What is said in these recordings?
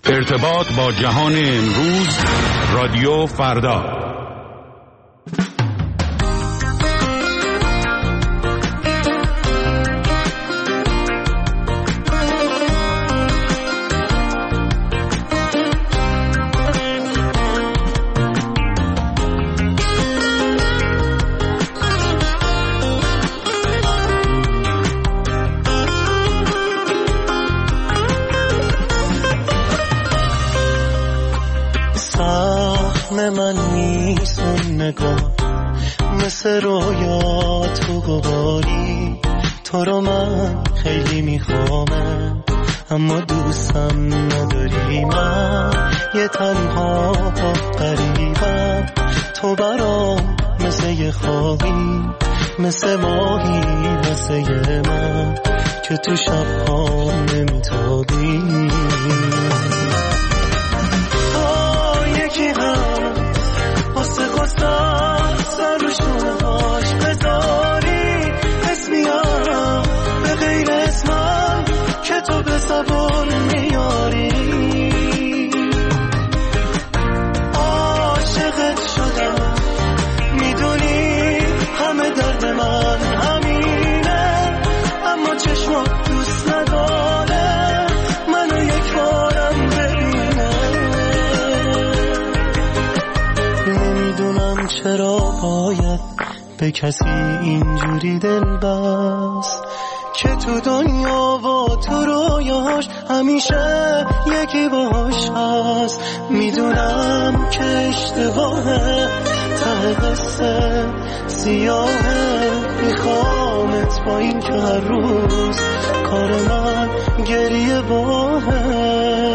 ارتباط با جهان امروز، رادیو فردا. من نیست اون نگاه مثل رویا تو گواری، تو رو من خیلی میخوامم اما دوستم نداری. من یه تنها غریبم، تو برام مثل یه خوابی، مثل ماهی واسه من که تو شبها نمیتابی. یکی هم واسه خواستم سر رو شونه‌هاش بذاری، اسمیم به غیر اسمم که تو به زبان میاری. عاشقت شدم میدونی همه درد من همینه، اما چشمات دوست نداره منو یک بارم ببینه. نمیدونم چرا باید به کسی اینجوری دل بست که تو دنیا و تو رویاش همیشه یکی باش هست. میدونم که اشتباهه، ته قصه سیاهه، میخوامت با این که هر روز کار من گریه باهه.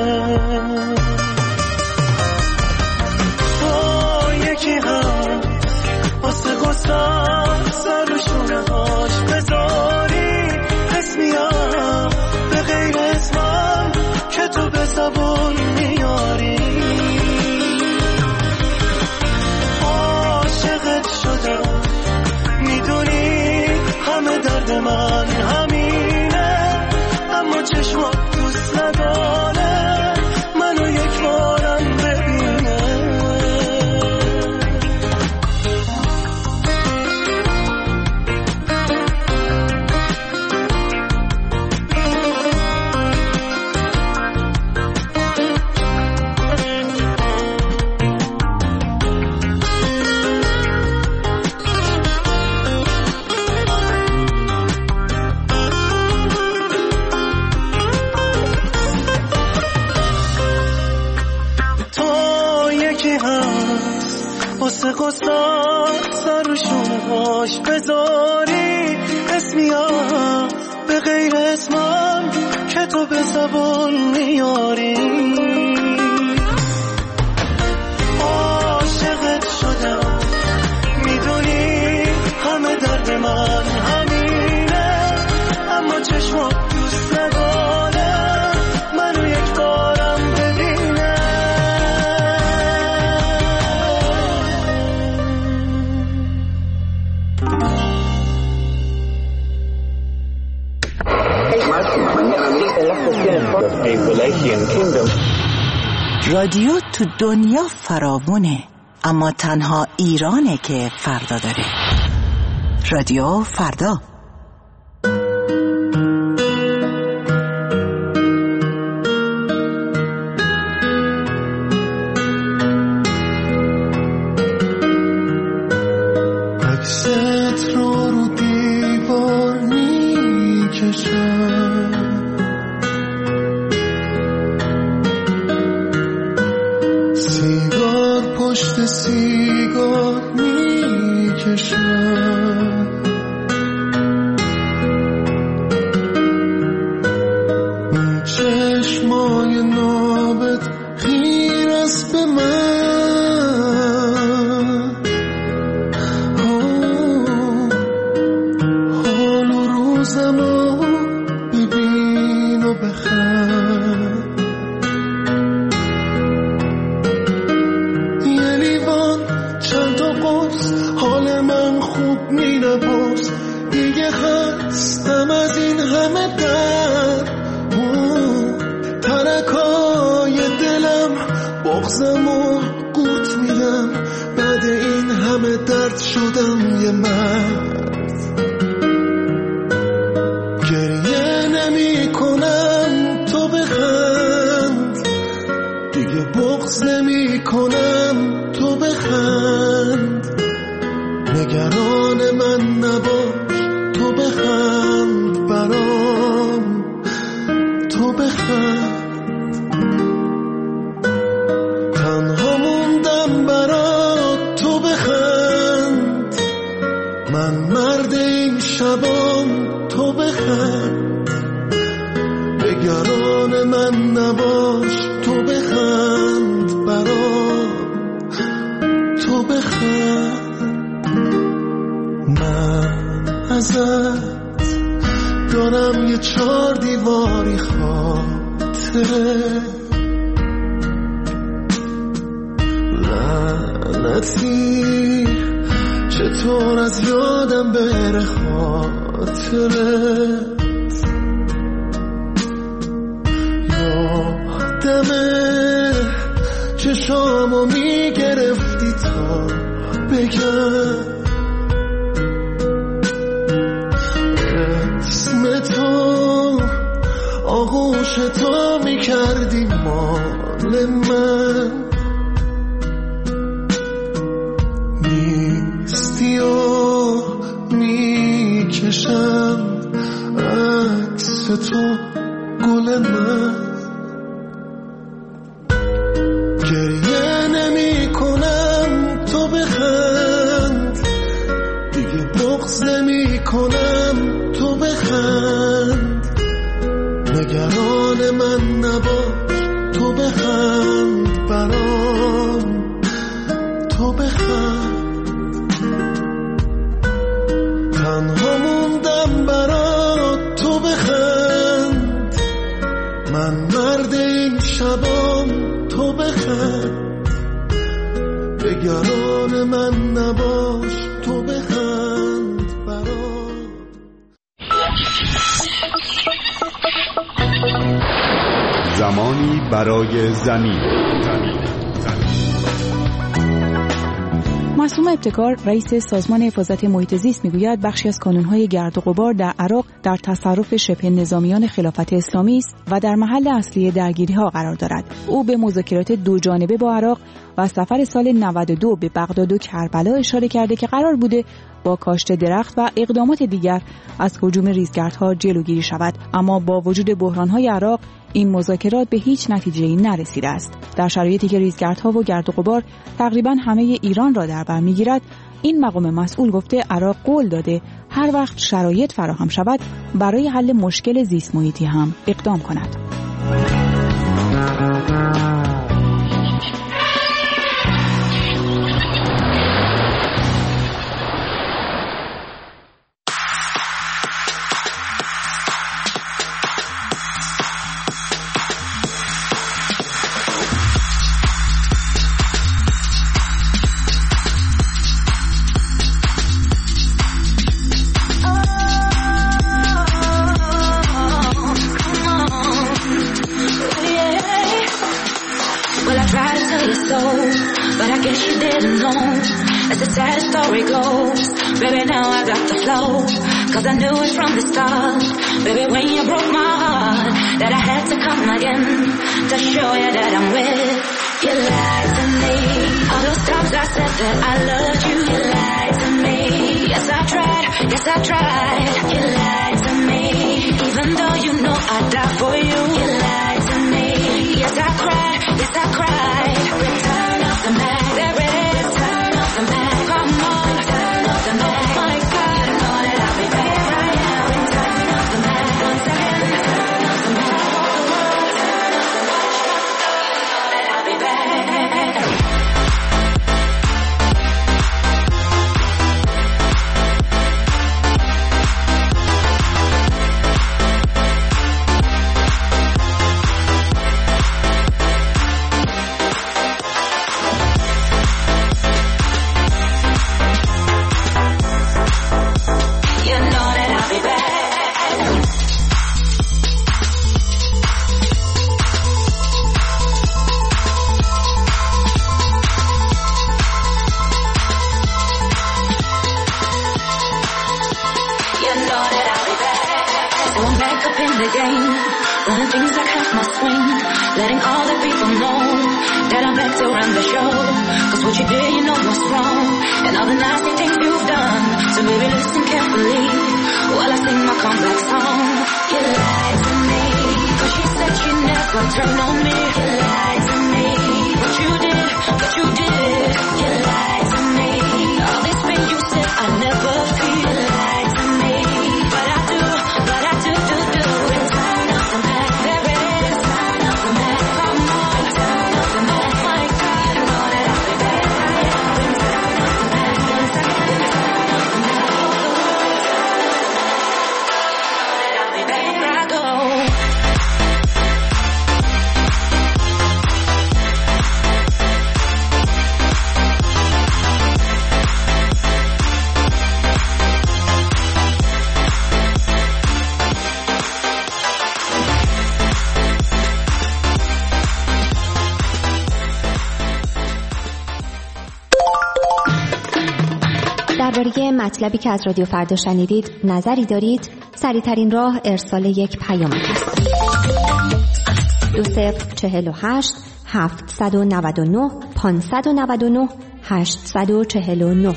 یکی هم واسه غصم سر رو شونه‌هاش بذاری، اسمیم به غیر اسمم که تو به زبون میاری. عاشقت شدم میدونی همه درد من همینه، اما چشمات دوست نداره منو یک بارم ببینه. واسه قصد سر رو شونه‌هاش بذاری، اسمیم به غیر اسمم که تو به زبان میاری. عاشقت شدم میدونی همه درد من همینه، اما چشمات دوست نداره منو یک بارم ببینه. رادیو تو دنیا فراوونه، اما تنها ایرانه که فردا داره. رادیو فردا. عکست رو دیوار میکشم، سیگار پشت سیگار میکشم، اون چشمای نابت خیر است به من، حال و روزمو ببین و بخند. یه لیوان بغزمو قورت میدم، بعد این همه درد شدم یه مرد. گریه نمی کنم تو بخند، دیگه بغض نمی کنم تو بخند. نگران من نباش تو بخند برام، تو بخند. تنها موندم برات تو بخند، من مرد این شبام تو بخند. نگران من نباش تو بخند برام، تو بخند. من ازت دارم یه 4 دیواری خاطره، لعنتی چطور از یادم بره خاطرت. یادمه چشامو میگرفتی تا بگم اسم تو، آغوش تو میکردی مال من. نیستی و میکشم عکس تو گل من. گریه نمی کنم تو بخند، دیگه بغض نمی کنم تو بخند. نگران من نباش تو بخند برام، تو بخند. تنها موندم برات تو بخند، من مرد این شبام تو بخند. نگران من نباش تو بخند برام. زمانی برای زمین. معصوم ابتکار رئیس سازمان حفاظت محیط زیست میگوید بخشی از کانون‌های گرد و غبار در عراق در تصرف شبه نظامیان خلافت اسلامی است و در محل اصلی درگیری‌ها قرار دارد. او به مذاکرات 2 جانبه با عراق و سفر سال 92 به بغداد و کربلا اشاره کرده که قرار بوده با کاشت درخت و اقدامات دیگر از هجوم ریزگردها جلوگیری شود، اما با وجود بحران‌های عراق این مذاکرات به هیچ نتیجه‌ای نرسیده است. در شرایطی که ریزگردها و گرد و غبار تقریباً همه ایران را در بر می‌گیرد، این مقام مسئول گفته عراق قول داده هر وقت شرایط فراهم شود برای حل مشکل زیست محیطی هم اقدام کند. Cause I knew it from the start, baby, when you broke my heart, that I had to come again to show you that I'm with. You lied to me, all those times I said that I loved you. You lied to me, yes I tried, you lied to me, even though you know I'd die for you. You lied to me, yes I cried, return of the Mac, there it is, turn of the Mac, come on, turn of the Mac, oh my God, I know that I'll be back. swing, letting all the people know that I'm back to run the show. Cause what you did, you know what's wrong, and all the nasty things you've done. So baby, listen carefully while I sing my comeback song. You lied to me, cause she said she'd never turn on me. You lied to me, what you did, you lied to me. All this pain you said I never feel. You lied to me, but I do. It's time up the back, there it is. Time up the back, come on. Time up the back, my God, you know that I'll be back. Time up the back, I'll be back. Here I go. درباره مطلبی که از رادیو فردا شنیدید نظری دارید؟ سریع‌ترین راه ارسال یک پیام است. 2048 799 599 849.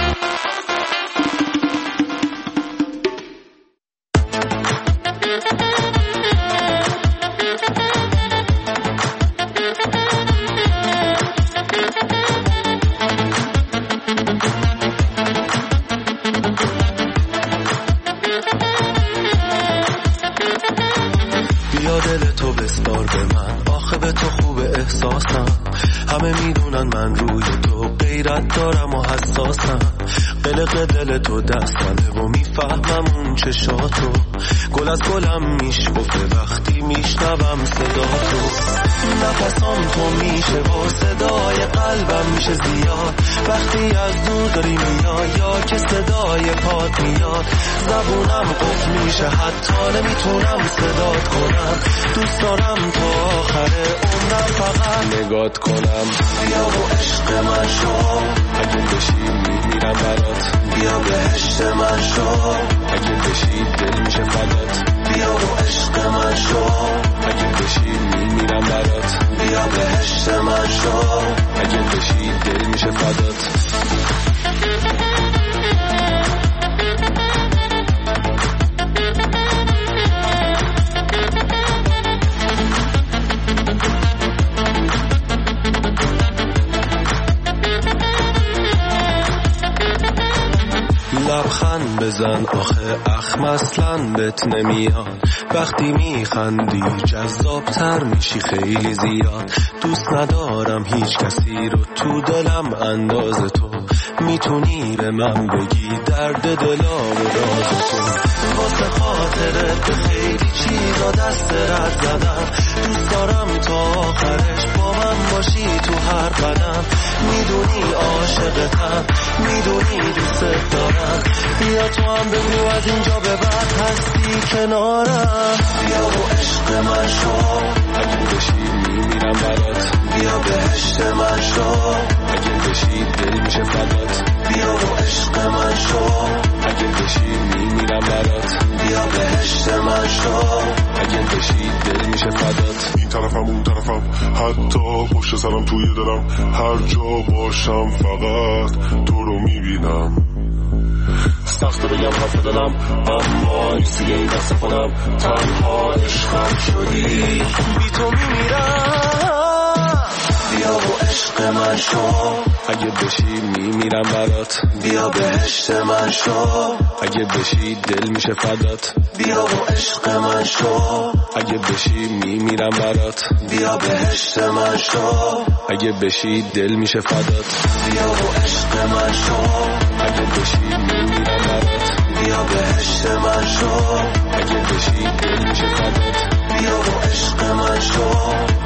دارم و حساسم، قلق دل تو دستمه و میفهمم اون چشاتو. گل از گلم میشکفه وقتی میشنوم صدا تو. نفسام تو میشه و صدای قلبم میشه زیاد وقتی از دور داری میای یا که صدای پات میاد. زبونم قفل میشه حتی نمیتونم صدات کنم. دوست دارم تا آخر عمرم فقط نگات کنم. بیا و عشق من شو، اگه بشی میمیرم برات. بیا بهشت من شو، اگه بشی دل میشه فدات. بیا و عشق من شو، اگه بشی میمیرم برات. بیا بهشت من شو، اگه بشی دل میشه فدات. لبخند بزن آخه اخم اصلا بهت نمیاد. وقتی میخندی جذابتر میشی خیلی زیاد. دوست ندارم هیچ کسی رو تو دلم انداز تو. میتونی به من بگی درد دلا و راز تو. واسه خاطرت به خیلی چیزا دست رد زدم. دوست دارم تا آخرش با من باشی تو هر قدم. میدونی عاشقتم، میدونی دوست دارم. بیا تو هم بگو از اینجا به بعد هستی کنارم. بیا و عشق من شو، اگه بشی میمیرم برات. بیا بهشت من شو، اگه بشی دل میشه فدات. بیا و عشق من شو، اگه بشی میمیرم برات. بیا بهشت من شو، اگه بشی دل میشه فدات. این طرفم اون طرفم حتی پشت سرم توی دلم. هر جا باشم فقط تو رو میبینم. سخته بگم حرف دلم اما نیستی این دست خودم. تنها عشقم شدی، بی تو میمیرم. بیا و عشق من شو، اگه بشی میمیرم برات. بیا بهشت من شو، اگه بشی دل میشه فدات. بیا و عشق من شو، اگه بشی میمیرم برات. بیا بهشت من شو، اگه بشی دل میشه فدات. بیا و عشق من شو، اگه بشی میمیرم برات. بیا بهشت من شو، اگه بشی دل میشه فدات. بیا و عشق من شو،